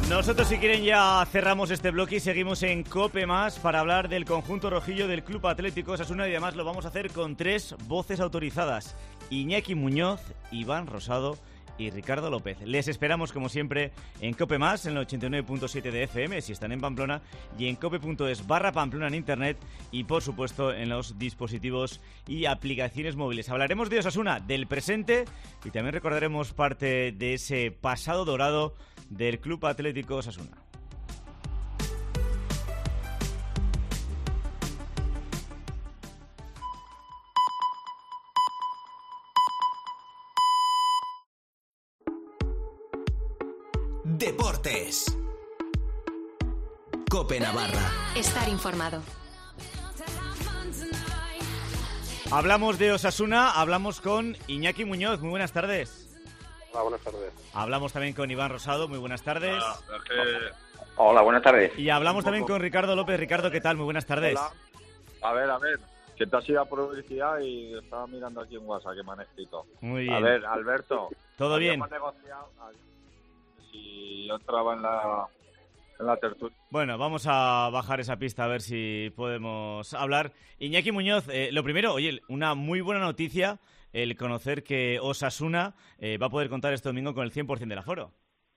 Nosotros, si quieren, ya cerramos este bloque y seguimos en COPE Más para hablar del conjunto rojillo del Club Atlético Osasuna, y además lo vamos a hacer con 3 voces autorizadas: Iñaki Muñoz, Iván Rosado y Ricardo López. Les esperamos, como siempre, en COPE Más, en el 89.7 de FM, si están en Pamplona, y en cope.es/Pamplona en Internet, y, por supuesto, en los dispositivos y aplicaciones móviles. Hablaremos de Osasuna, del presente, y también recordaremos parte de ese pasado dorado del Club Atlético Osasuna. Deportes. COPE Navarra. Estar informado. Hablamos de Osasuna, hablamos con Iñaki Muñoz. Muy buenas tardes. Hola, buenas tardes. Hablamos también con Iván Rosado. Muy buenas tardes. Hola, buenas tardes. Y hablamos también con Ricardo López. Ricardo, ¿qué tal? Muy buenas tardes. Hola. A ver, que te has ido a publicidad y estaba mirando aquí en WhatsApp que me han escrito. Muy bien. A ver, Alberto. ¿Todo bien? Hemos negociado si yo entraba en la tertulia. Bueno, vamos a bajar esa pista a ver si podemos hablar. Iñaki Muñoz, lo primero, oye, una muy buena noticia el conocer que Osasuna va a poder contar este domingo con el 100% del aforo.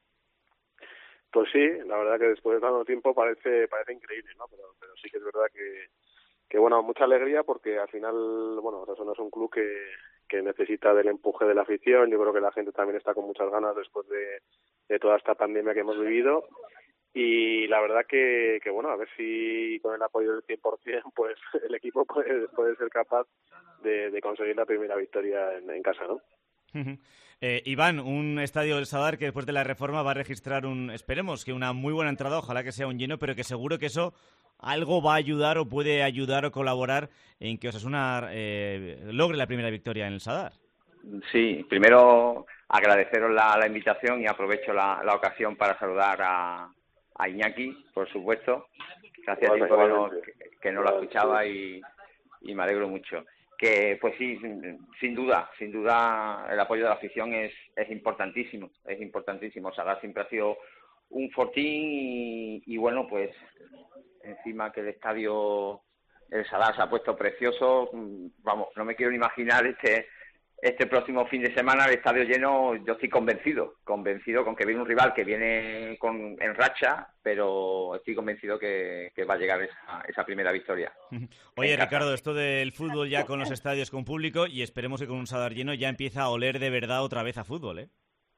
Pues sí, la verdad que después de tanto tiempo parece increíble, ¿no? Pero sí que es verdad que bueno, mucha alegría, porque al final, bueno, Osasuna es un club que necesita del empuje de la afición. Yo creo que la gente también está con muchas ganas después de toda esta pandemia que hemos vivido. Y la verdad que bueno, a ver si con el apoyo del 100% pues el equipo puede ser capaz de conseguir la primera victoria en casa, ¿no? Iván, un estadio del Sadar que después de la reforma va a registrar esperemos que una muy buena entrada, ojalá que sea un lleno, pero que seguro que eso algo va a ayudar o puede ayudar o colaborar en que Osasuna logre la primera victoria en el Sadar. Sí, primero agradeceros la invitación, y aprovecho la ocasión para saludar a Iñaki, por supuesto. Hacía tiempo que no lo escuchaba y me alegro mucho. Que pues sí, sin duda el apoyo de la afición es importantísimo, Sadar siempre ha sido un fortín y bueno, pues encima que el estadio, el Sadar, se ha puesto precioso. Vamos, no me quiero ni imaginar este próximo fin de semana el estadio lleno. Yo estoy convencido con que viene un rival que viene en racha, pero estoy convencido que va a llegar esa primera victoria. Oye, Ricardo, esto del fútbol ya con los estadios con público, y esperemos que con un Sadar lleno, ya empieza a oler de verdad otra vez a fútbol, ¿eh?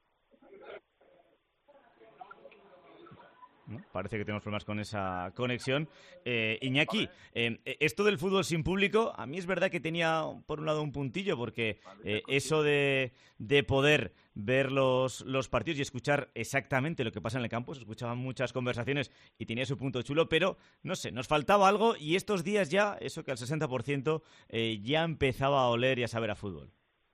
¿No? Parece que tenemos problemas con esa conexión. Iñaki, esto del fútbol sin público, a mí es verdad que tenía por un lado un puntillo, porque eso de poder ver los partidos y escuchar exactamente lo que pasa en el campo, se escuchaban muchas conversaciones y tenía su punto chulo, pero no sé, nos faltaba algo, y estos días ya, eso que al 60% ya empezaba a oler y a saber a fútbol.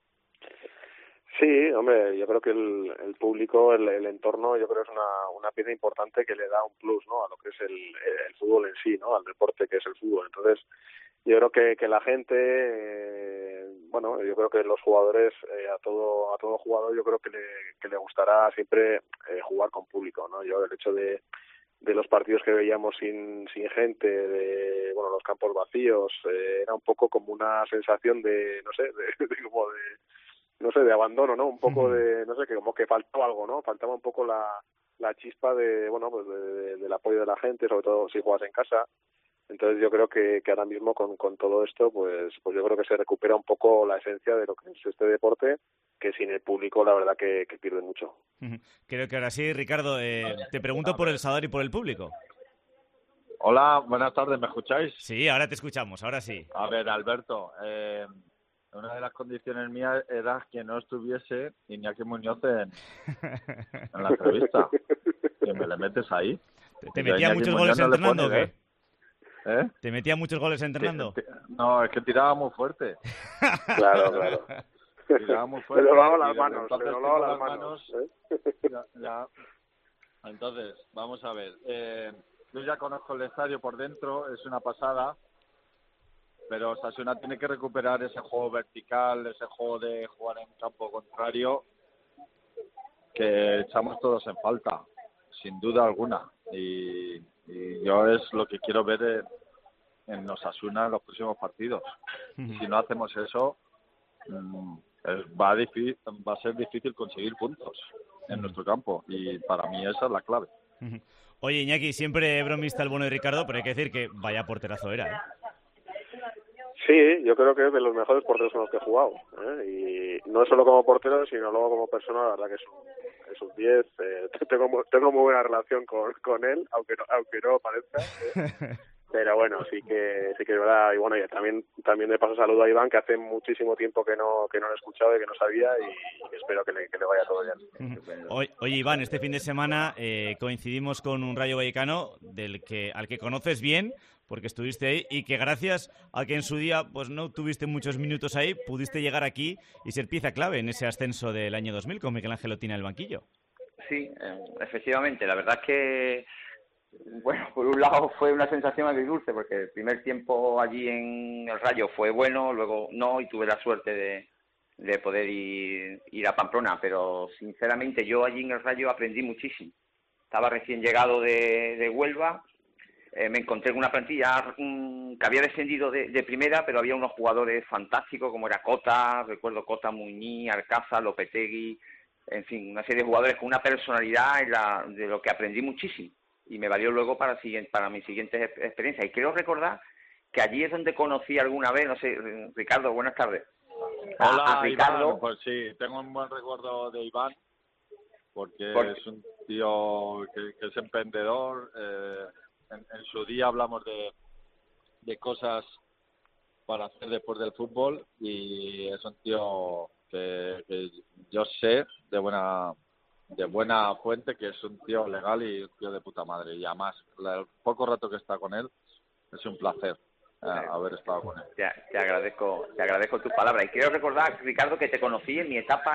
Sí, hombre, yo creo que el público, el entorno, yo creo que es una pieza importante que le da un plus, ¿no?, a lo que es el fútbol en sí, ¿no?, al deporte que es el fútbol. Entonces, yo creo que la gente, bueno, yo creo que los jugadores, a todo jugador, yo creo que le gustará siempre jugar con público, ¿no? Yo, el hecho de los partidos que veíamos sin gente, de bueno, los campos vacíos, era un poco como una sensación de, no sé, de abandono, ¿no? Un poco de, no sé, que como que faltaba algo, ¿no? Faltaba un poco la chispa de, bueno, pues del apoyo de la gente, sobre todo si juegas en casa. Entonces yo creo que ahora mismo con todo esto, pues yo creo que se recupera un poco la esencia de lo que es este deporte, que sin el público la verdad que pierde mucho. Creo que ahora sí, Ricardo, te pregunto por el Sadar y por el público. Hola, buenas tardes, ¿me escucháis? Sí, ahora te escuchamos, ahora sí. A ver, Alberto, una de las condiciones mías era que no estuviese Iñaki Muñoz en la entrevista. Que me le metes ahí. ¿Te metía muchos goles entrenando o qué? ¿Eh? ¿Te metía muchos goles entrenando? No, es que tiraba muy fuerte. Claro. Tiraba muy fuerte. Le doblaba las manos. Ya. Entonces, vamos a ver. Yo ya conozco el estadio por dentro, es una pasada. Pero Osasuna tiene que recuperar ese juego vertical, ese juego de jugar en campo contrario, que echamos todos en falta. sin duda alguna. Y yo es lo que quiero ver en Osasuna en los próximos partidos. Si no hacemos eso, va a ser difícil conseguir puntos en nuestro campo, y para mí esa es la clave. Oye, Iñaki, siempre bromista el bueno de Ricardo, pero hay que decir que vaya porterazo era, ¿eh? Sí, yo creo que es de los mejores porteros con los que he jugado, ¿eh? Y no solo como portero, sino luego como persona. La verdad que es un 10. Tengo muy buena relación con él, aunque no parezca. Pero bueno, sí que es verdad. Y bueno, y también de paso saludo a Iván, que hace muchísimo tiempo que no lo he escuchado y que no sabía, y espero que le vaya todo bien. Oye, Iván, este fin de semana coincidimos con un Rayo Vallecano al que conoces bien, porque estuviste ahí, y que gracias a que en su día pues no tuviste muchos minutos ahí, pudiste llegar aquí y ser pieza clave en ese ascenso del año 2000 con Miguel Ángel Otina en el banquillo. Sí, efectivamente. La verdad es que, bueno, por un lado fue una sensación agridulce, porque el primer tiempo allí en el Rayo fue bueno, luego no, y tuve la suerte de poder ir a Pamplona, pero sinceramente yo allí en el Rayo aprendí muchísimo. Estaba recién llegado de Huelva. Me encontré con una plantilla que había descendido de primera, pero había unos jugadores fantásticos, como era Cota, recuerdo Cota, Muñiz, Alcázar, Lopetegui, en fin, una serie de jugadores con una personalidad de lo que aprendí muchísimo, y me valió luego para mis siguientes experiencias. Y creo recordar que allí es donde conocí alguna vez, no sé, Ricardo, buenas tardes. Hola, a Ricardo. Iván. Pues sí, tengo un buen recuerdo de Iván, porque es un tío que es emprendedor. En su día hablamos de cosas para hacer después del fútbol, y es un tío que yo sé de buena fuente que es un tío legal y un tío de puta madre, y además el poco rato que está con él es un placer haber estado con él. Te agradezco tus palabras, y quiero recordar, Ricardo, que te conocí en mi etapa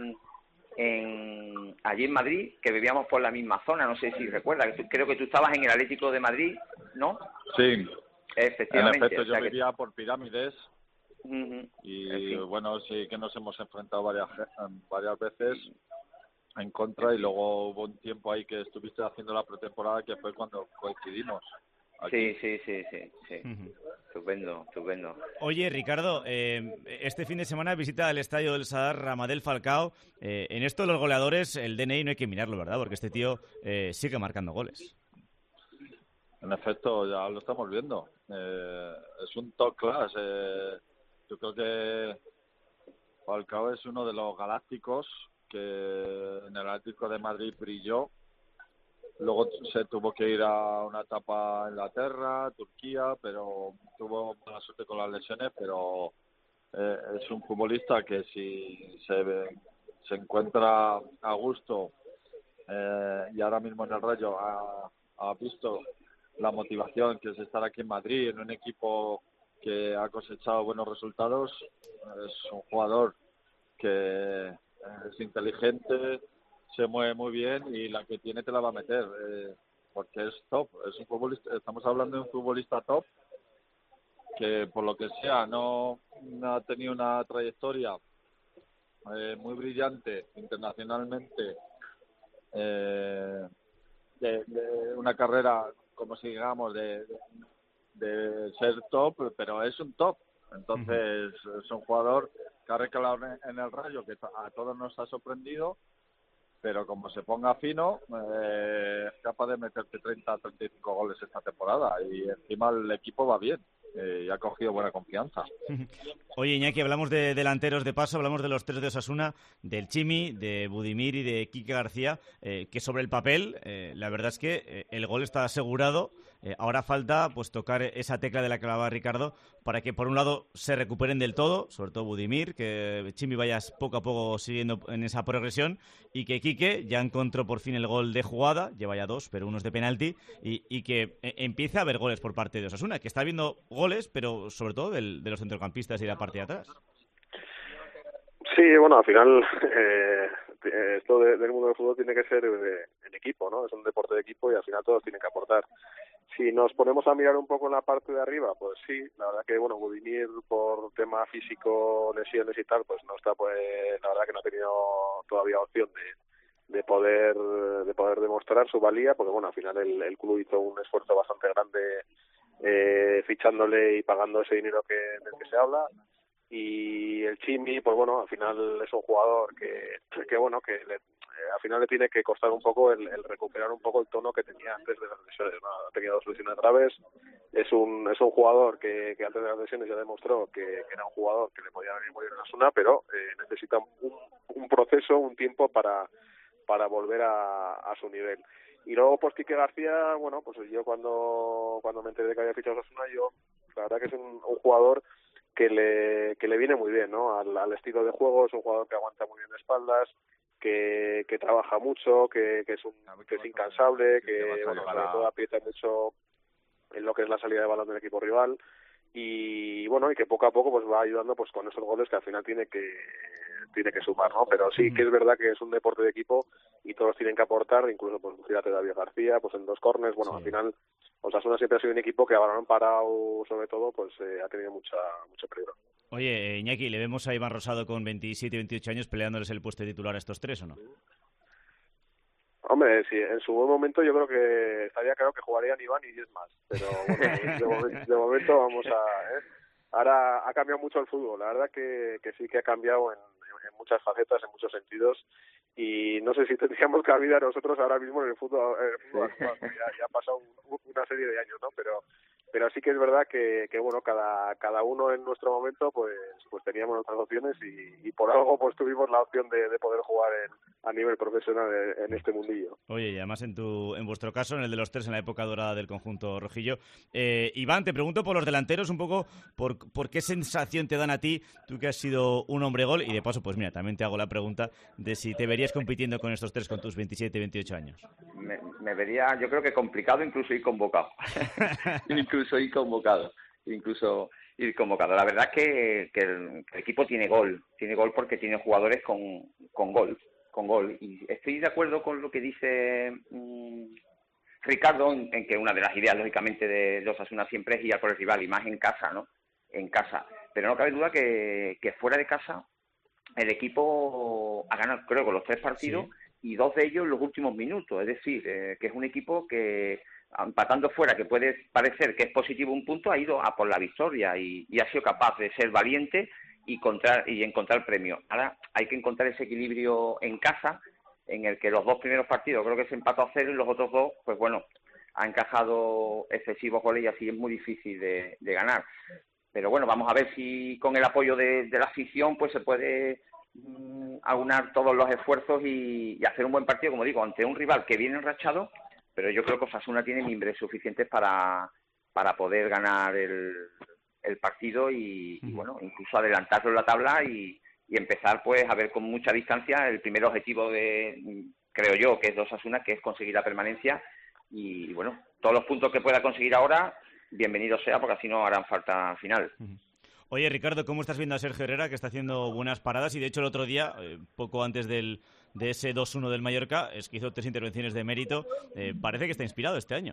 allí en Madrid, que vivíamos por la misma zona, no sé si recuerdas, creo que tú estabas en el Atlético de Madrid, ¿no? Sí, efectivamente. En efecto, yo vivía por Pirámides. Y en fin, bueno, sí que nos hemos enfrentado varias veces en contra, y luego hubo un tiempo ahí que estuviste haciendo la pretemporada, que fue cuando coincidimos aquí. Sí. Estupendo. Oye, Ricardo, este fin de semana visita el estadio del Sadar Ramadel Falcao. En esto de los goleadores, el DNI no hay que mirarlo, ¿verdad? Porque este tío sigue marcando goles. En efecto, ya lo estamos viendo. Es un top class. Yo creo que Falcao es uno de los galácticos que en el Atlético de Madrid brilló. Luego se tuvo que ir a una etapa a Inglaterra, Turquía, pero tuvo mala suerte con las lesiones. Pero es un futbolista que si se encuentra a gusto, y ahora mismo en el Rayo ha visto la motivación que es estar aquí en Madrid, en un equipo que ha cosechado buenos resultados. Es un jugador que es inteligente, se mueve muy bien, y la que tiene te la va a meter, porque es top. Es un futbolista, estamos hablando de un futbolista top, que por lo que sea no ha tenido una trayectoria muy brillante internacionalmente, de una carrera, como si digamos, de ser top, pero es un top. Entonces es un jugador que ha recalado en el Rayo, que a todos nos ha sorprendido, pero como se ponga fino, es capaz de meterte 30-35 goles esta temporada, y encima el equipo va bien. Y ha cogido buena confianza. Oye, Iñaki, hablamos de delanteros de paso, hablamos de los tres de Osasuna, del Chimi, de Budimir y de Quique García, que sobre el papel, la verdad es que el gol está asegurado. Ahora falta pues tocar esa tecla de la que hablaba Ricardo, para que por un lado se recuperen del todo, sobre todo Budimir, que Chimi vaya poco a poco siguiendo en esa progresión, y que Quique ya encontró por fin el gol de jugada, lleva ya 2, pero uno es de penalti, y que empiece a haber goles por parte de Osasuna, que está viendo goles, pero sobre todo de los centrocampistas y de la parte de atrás. Sí, bueno, al final esto del mundo del fútbol tiene que ser en equipo, ¿no? Es un deporte de equipo, y al final todos tienen que aportar. Si nos ponemos a mirar un poco en la parte de arriba, pues sí, la verdad que, bueno, Budimir por tema físico, lesiones y tal, pues no está, pues la verdad que no ha tenido todavía opción poder demostrar su valía, porque bueno, al final el club hizo un esfuerzo bastante grande fichándole y pagando ese dinero del que se habla. Y el Chimi, pues bueno, al final es un jugador que bueno, que al final le tiene que costar un poco el recuperar un poco el tono que tenía antes de las lesiones, ¿no? Ha tenido 2 lesiones graves, es un jugador que antes de las lesiones ya demostró que era un jugador que le podía venir muy bien a Osasuna, pero necesita un proceso, un tiempo para volver a su nivel. Y luego pues Quique García, bueno, pues yo cuando me enteré de que había fichado Osasuna, yo la verdad que es un jugador que le viene muy bien, ¿no? Al estilo de juego, es un jugador que aguanta muy bien de espaldas, que trabaja mucho, que es incansable, que bueno, sobre todo aprieta mucho en lo que es la salida de balón del equipo rival, y bueno, y que poco a poco pues va ayudando pues con esos goles que al final tiene que sumar, ¿no? Pero sí que es verdad que es un deporte de equipo y todos tienen que aportar, incluso pues fíjate David García, pues en 2 córners, bueno, al final Osasuna siempre ha sido un equipo que a balón parado, sobre todo, pues ha tenido mucho peligro. Oye, Iñaki, ¿le vemos a Iván Rosado con 27 y 28 años peleándoles el puesto de titular a estos 3 o no? Hombre, sí, en su buen momento yo creo que estaría claro que jugarían Iván y 10 más, pero bueno, de momento vamos a... Ahora ha cambiado mucho el fútbol, la verdad que sí que ha cambiado en muchas facetas, en muchos sentidos, y no sé si tendríamos cabida nosotros ahora mismo en el fútbol actual, ya ha pasado una serie de años, ¿no? Pero sí que es verdad que bueno, cada uno en nuestro momento pues teníamos nuestras opciones y por algo pues tuvimos la opción de poder jugar a nivel profesional en este mundillo. Oye, y además en vuestro caso, en el de los 3 en la época dorada del conjunto rojillo. Iván, te pregunto por los delanteros un poco, por qué sensación te dan a ti, tú que has sido un hombre gol, y de paso, pues mira, también te hago la pregunta de si te verías compitiendo con estos 3 con tus 27 y 28 años. Me vería, yo creo que complicado incluso ir convocado. Incluso ir convocado. La verdad es que el equipo tiene gol porque tiene jugadores con gol. Y estoy de acuerdo con lo que dice Ricardo en que una de las ideas, lógicamente, de Osasuna siempre es ir a por el rival, y más en casa, ¿no? En casa. Pero no cabe duda que fuera de casa el equipo ha ganado, creo, con los 3 partidos, y 2 de ellos en los últimos minutos. Es decir, que es un equipo que, empatando fuera, que puede parecer que es positivo un punto, ha ido a por la victoria y ha sido capaz de ser valiente y encontrar premio. Ahora hay que encontrar ese equilibrio en casa, en el que los 2 primeros partidos creo que se empató a 0 y los otros 2, pues bueno, ha encajado excesivos goles y así es muy difícil de ganar. Pero bueno, vamos a ver si con el apoyo de la afición pues se puede aunar todos los esfuerzos y hacer un buen partido, como digo, ante un rival que viene enrachado, pero yo creo que Osasuna tiene mimbres suficientes para poder ganar el partido y bueno, incluso adelantarlo en la tabla y empezar pues a ver con mucha distancia el primer objetivo creo yo, que es de Osasuna, que es conseguir la permanencia, y bueno, todos los puntos que pueda conseguir ahora, bienvenido sea, porque así no harán falta al final. Oye, Ricardo, ¿cómo estás viendo a Sergio Herrera, que está haciendo buenas paradas? Y de hecho el otro día, poco antes de ese 2-1 del Mallorca, es que hizo 3 intervenciones de mérito. Parece que está inspirado este año.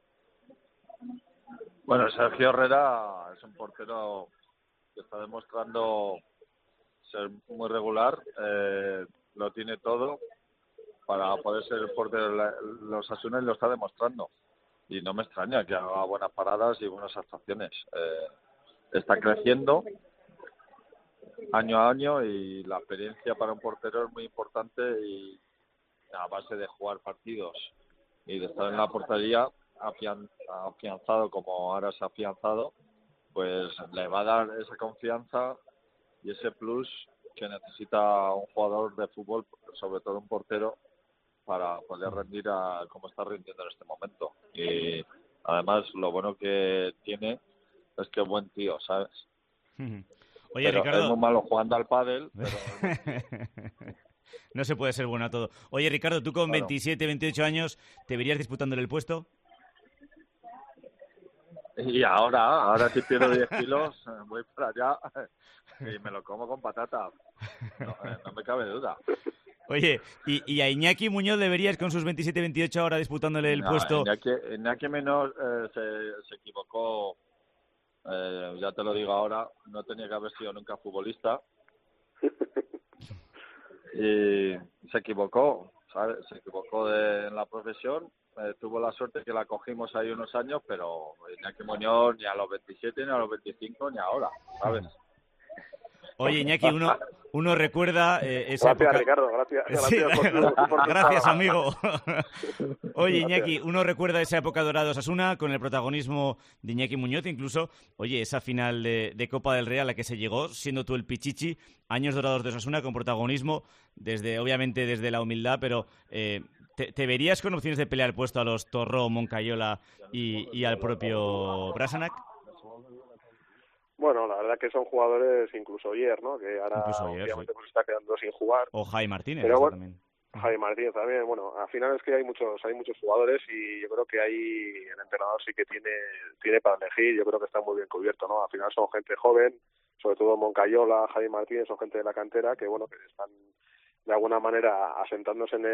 Bueno, Sergio Herrera es un portero que está demostrando ser muy regular, lo tiene todo para poder ser el portero de los Osasuna, y lo está demostrando. Y no me extraña que haga buenas paradas y buenas actuaciones. Está creciendo año a año y la experiencia para un portero es muy importante, y a base de jugar partidos y de estar en la portería afianzado como ahora se ha afianzado, pues le va a dar esa confianza y ese plus que necesita un jugador de fútbol, sobre todo un portero, para poder rendir como está rindiendo en este momento. Y además lo bueno que tiene es que es buen tío, ¿sabes? Oye, pero Ricardo, es muy malo jugando al pádel, pero no se puede ser bueno a todo. Oye, Ricardo, tú con 27, 28 años, ¿te verías disputándole el puesto? Y ahora si pierdo 10 kilos, voy para allá y me lo como con patata. No me cabe duda. Oye, ¿y a Iñaki Muñoz le verías con sus 27, 28 ahora disputándole el puesto? Iñaki menos se equivocó, ya te lo digo ahora, no tenía que haber sido nunca futbolista. Y se equivocó ¿sabes? Se equivocó en la profesión, tuvo la suerte que la cogimos ahí unos años, pero Iñaki Muñoz ni a los 27, ni a los 25, ni ahora, ¿sabes? Oye, Iñaki, uno recuerda esa Gracias, época... Ricardo, gracias Sí. por Gracias, amigo. Oye, Gracias. Iñaki, uno recuerda esa época dorada de Osasuna con el protagonismo de Iñaki Muñoz, incluso, oye, esa final de Copa del Rey a la que se llegó, siendo tú el pichichi, años dorados de Osasuna con protagonismo, obviamente desde la humildad, pero ¿te verías con opciones de pelear el puesto a los Torró, Moncayola y al propio Brasanac? Bueno, la verdad que son jugadores, incluso Oyer, ¿no? Que ahora obviamente sí. pues está quedando sin jugar. O Jaime Martínez, pero bueno, también. Jaime Martínez también. Bueno, al final es que hay muchos jugadores y yo creo que ahí el entrenador sí que tiene para elegir. Yo creo que está muy bien cubierto, ¿no? Al final son gente joven, sobre todo Moncayola, Jaime Martínez, son gente de la cantera que, bueno, que están de alguna manera asentándose en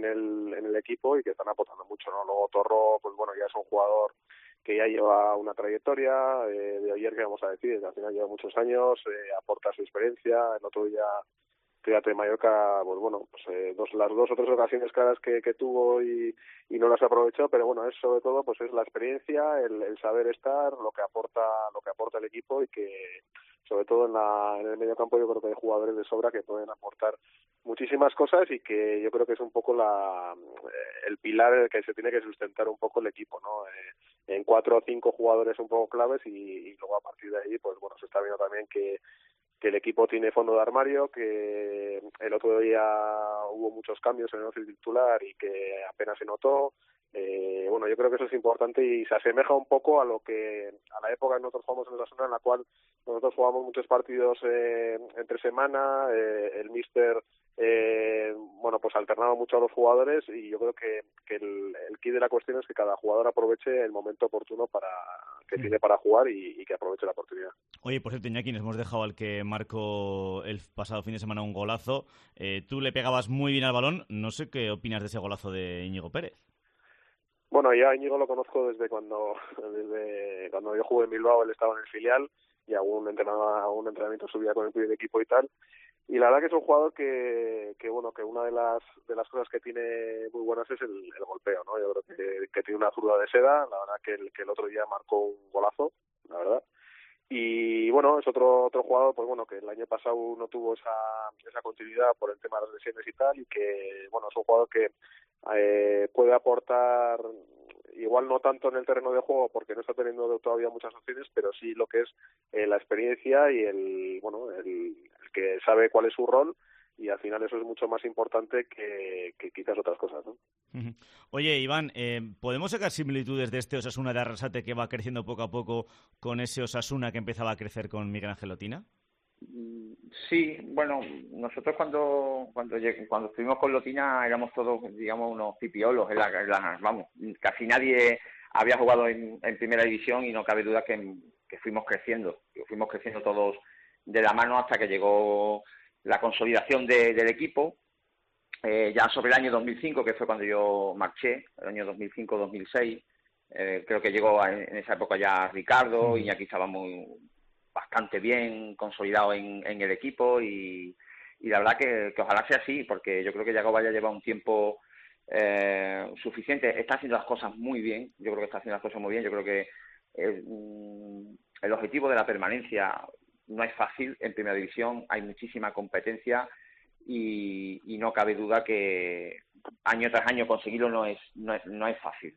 el equipo y que están aportando mucho, ¿no? Luego Torró, pues bueno, ya es un jugador que ya lleva una trayectoria, de ayer que vamos a decir, que al final lleva muchos años, aporta su experiencia. El otro día Fíjate, Mallorca, pues bueno, pues las dos o tres ocasiones claras que tuvo y no las aprovechó, pero bueno, es sobre todo pues es la experiencia, el saber estar, lo que aporta el equipo y que sobre todo en el medio campo yo creo que hay jugadores de sobra que pueden aportar muchísimas cosas y que yo creo que es un poco el pilar en el que se tiene que sustentar un poco el equipo, ¿no? En 4 o 5 jugadores un poco claves y luego a partir de ahí pues bueno, se está viendo también que el equipo tiene fondo de armario, que el otro día hubo muchos cambios en el once titular y que apenas se notó. Bueno, yo creo que eso es importante y se asemeja un poco a la época que nosotros jugamos en Osasuna, en la cual nosotros jugamos muchos partidos entre semana, el míster bueno, pues alternaba mucho a los jugadores y yo creo que el key de la cuestión es que cada jugador aproveche el momento oportuno que tiene para jugar y que aproveche la oportunidad. Oye, por cierto, Iñaki, nos hemos dejado al que marcó el pasado fin de semana un golazo. Tú le pegabas muy bien al balón. No sé qué opinas de ese golazo de Íñigo Pérez. Bueno, ya a Íñigo lo conozco desde cuando yo jugué en Bilbao, él estaba en el filial y algún entrenamiento subía con el primer equipo y tal. Y la verdad que es un jugador que bueno, que una de las cosas que tiene muy buenas es el golpeo, ¿no? Yo creo que tiene una zurda de seda, la verdad que el otro día marcó un golazo, la verdad. Y bueno, es otro jugador, pues bueno, que el año pasado no tuvo esa continuidad por el tema de las lesiones y tal, y que bueno, es un jugador que puede aportar, igual no tanto en el terreno de juego porque no está teniendo todavía muchas opciones, pero sí lo que es la experiencia y el que sabe cuál es su rol, y al final eso es mucho más importante que quizás otras cosas, ¿no? Oye, Iván, ¿podemos sacar similitudes de este Osasuna de Arrasate que va creciendo poco a poco con ese Osasuna que empezaba a crecer con Miguel Ángel Lotina? Sí, bueno, nosotros cuando estuvimos con Lotina éramos todos, digamos, unos pipiolos, vamos, casi nadie había jugado en primera división y no cabe duda que fuimos creciendo todos de la mano hasta que llegó la consolidación del equipo, ya sobre el año 2005, que fue cuando yo marché, el año 2005-2006, creo que llegó en esa época ya Ricardo, Iñaki estaba bastante bien consolidado en el equipo y la verdad que ojalá sea así, porque yo creo que Yagoba ya lleva un tiempo suficiente, está haciendo las cosas muy bien, yo creo que el objetivo de la permanencia no es fácil en primera división, hay muchísima competencia y no cabe duda que año tras año conseguirlo no es fácil.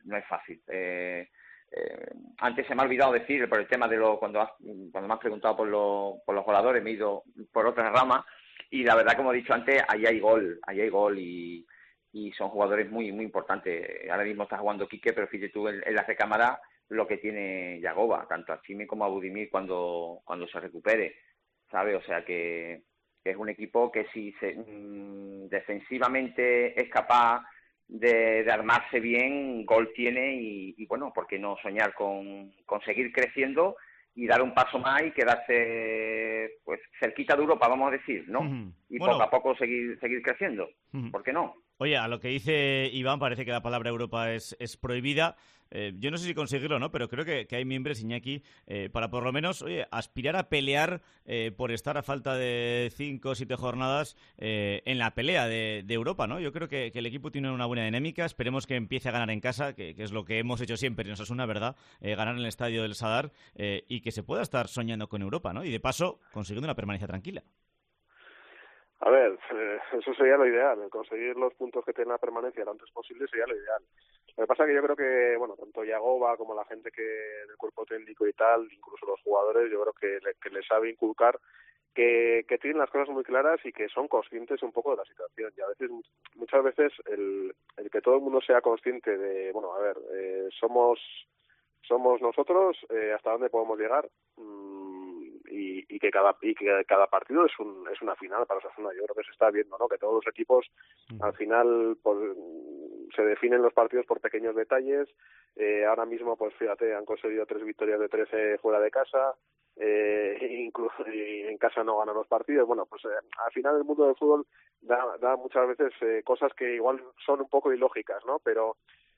Antes se me ha olvidado decir por el tema de cuando me has preguntado por los goleadores, me he ido por otra rama y la verdad, como he dicho antes, ahí hay gol y son jugadores muy muy importantes. Ahora mismo está jugando Quique, pero fíjate tú en la recámara lo que tiene Yagoba, tanto a Chimi como a Budimir cuando se recupere, ¿sabes? O sea que es un equipo que si defensivamente es capaz de armarse bien, gol tiene y bueno, ¿por qué no soñar con seguir creciendo y dar un paso más y quedarse pues cerquita de Europa, vamos a decir, ¿no? Y bueno, poco a poco seguir creciendo, ¿por qué no? Oye, a lo que dice Iván, parece que la palabra Europa es prohibida. Yo no sé si conseguirlo o no, pero creo que hay miembros, Iñaki, para por lo menos aspirar a pelear por estar a falta de 5 o 7 jornadas en la pelea de Europa, ¿no? Yo creo que el equipo tiene una buena dinámica. Esperemos que empiece a ganar en casa, que es lo que hemos hecho siempre en Osasuna, ¿verdad? Ganar en el estadio del Sadar y que se pueda estar soñando con Europa, ¿no? Y de paso, consiguiendo una permanencia tranquila. A ver, eso sería lo ideal, conseguir los puntos que tiene la permanencia lo antes posible sería lo ideal. Lo que pasa es que yo creo que, bueno, tanto Yagoba como la gente que del cuerpo técnico y tal, incluso los jugadores, yo creo que les sabe inculcar que tienen las cosas muy claras y que son conscientes un poco de la situación. Y a veces, muchas veces, el que todo el mundo sea consciente de, bueno, a ver, somos nosotros, hasta dónde podemos llegar, y que cada partido es una final para Osasuna. Yo creo que se está viendo, ¿no? Que todos los equipos al final se definen los partidos por pequeños detalles. Ahora mismo, pues fíjate, han conseguido 3 victorias de 13 fuera de casa. Incluso en casa no ganan los partidos. Bueno, pues al final el mundo del fútbol da muchas veces cosas que igual son un poco ilógicas, ¿no? Pero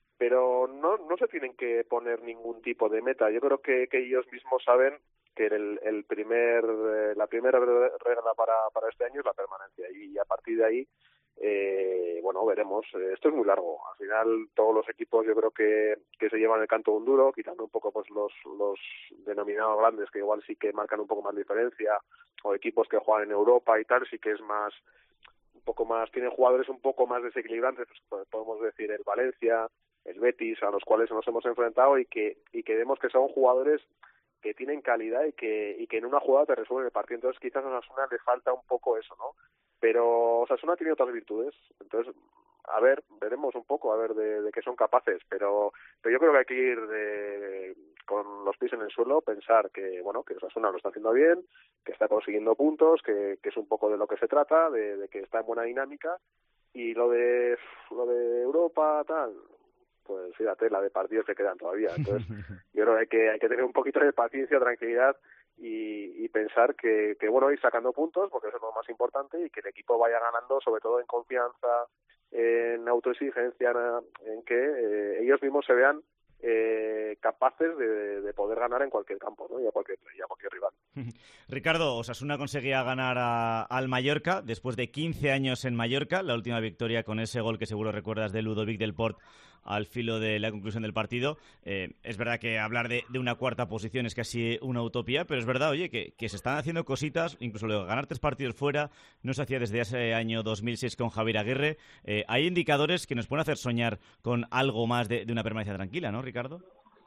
no se tienen que poner ningún tipo de meta. Yo creo que ellos mismos saben que la primera regla para este año es la permanencia, y a partir de ahí bueno, veremos. Esto es muy largo. Al final todos los equipos yo creo que se llevan el canto de un duro, quitando un poco pues los denominados grandes, que igual sí que marcan un poco más diferencia, o equipos que juegan en Europa y tal, sí que es más, un poco más, tienen jugadores un poco más desequilibrantes, pues podemos decir el Valencia, el Betis, a los cuales nos hemos enfrentado, y que vemos que son jugadores que tienen calidad y que en una jugada te resuelven el partido. Entonces quizás a Osasuna le falta un poco eso, ¿no? Pero Osasuna tiene otras virtudes. Entonces, a ver, veremos un poco a ver de qué son capaces, pero yo creo que hay que ir con los pies en el suelo, pensar que, bueno, que Osasuna lo está haciendo bien, que está consiguiendo puntos, que es un poco de lo que se trata, de que está en buena dinámica, y lo de Europa, tal, pues fíjate, la de partidos que quedan todavía. Entonces, yo creo que hay que tener un poquito de paciencia, tranquilidad, y pensar que bueno, ir sacando puntos, porque eso es lo más importante, y que el equipo vaya ganando, sobre todo en confianza, en autoexigencia, en que ellos mismos se vean capaces de poder ganar en cualquier campo, ¿no? y a cualquier rival. Ricardo, Osasuna conseguía ganar al Mallorca después de 15 años en Mallorca, la última victoria con ese gol que seguro recuerdas de Ludovic del Port al filo de la conclusión del partido. Es verdad que hablar de una cuarta posición es casi una utopía, pero es verdad, oye, que se están haciendo cositas, incluso lo de ganar 3 partidos fuera no se hacía desde ese año 2006 con Javier Aguirre. Hay indicadores que nos pueden hacer soñar con algo más de una permanencia tranquila, ¿no, Ricardo?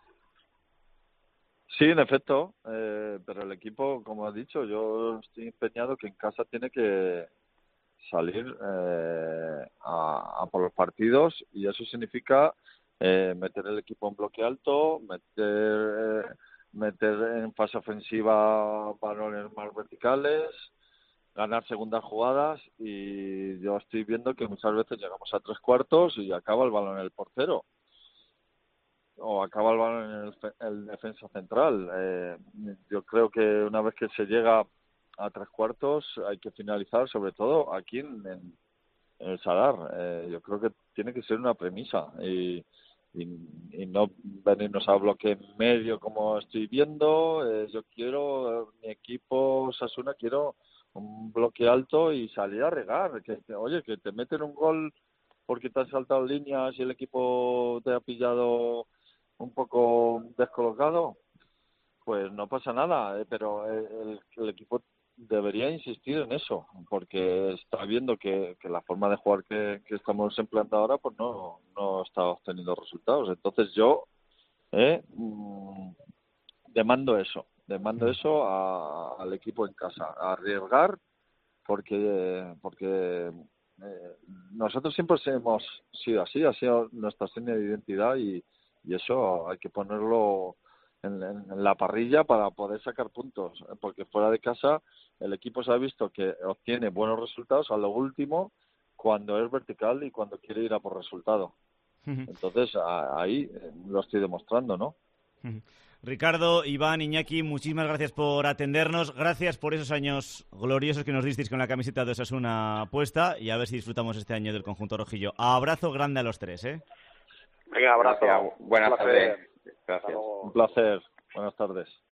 Sí, en efecto, pero el equipo, como has dicho, yo estoy empeñado que en casa tiene que salir a por los partidos, y eso significa meter el equipo en bloque alto, meter en fase ofensiva balones más verticales, ganar segundas jugadas, y yo estoy viendo que muchas veces llegamos a 3/4 y acaba el balón en el portero, o acaba el balón en el defensa central. Yo creo que una vez que se llega a 3/4 hay que finalizar, sobre todo aquí en el Sadar. Yo creo que tiene que ser una premisa, y no venirnos a bloque medio como estoy viendo. Yo quiero, mi equipo Osasuna, quiero un bloque alto y salir a regar. Oye, que te meten un gol porque te has saltado líneas y el equipo te ha pillado un poco descolocado, pues no pasa nada, pero el equipo debería insistir en eso, porque está viendo que la forma de jugar que estamos empleando ahora pues no está obteniendo resultados. Entonces yo demando eso al equipo en casa, a arriesgar, porque nosotros siempre hemos sido así, ha sido nuestra seña de identidad, y eso hay que ponerlo en la parrilla para poder sacar puntos, porque fuera de casa el equipo se ha visto que obtiene buenos resultados a lo último, cuando es vertical y cuando quiere ir a por resultado. Entonces ahí lo estoy demostrando, ¿no? Ricardo, Iván, Iñaki, muchísimas gracias por atendernos, gracias por esos años gloriosos que nos disteis con la camiseta de Osasuna puesta y a ver si disfrutamos este año del conjunto rojillo. Abrazo grande a los tres, ¿eh? Venga, abrazo. Gracias. Buenas tardes. Gracias. Un placer. Buenas tardes.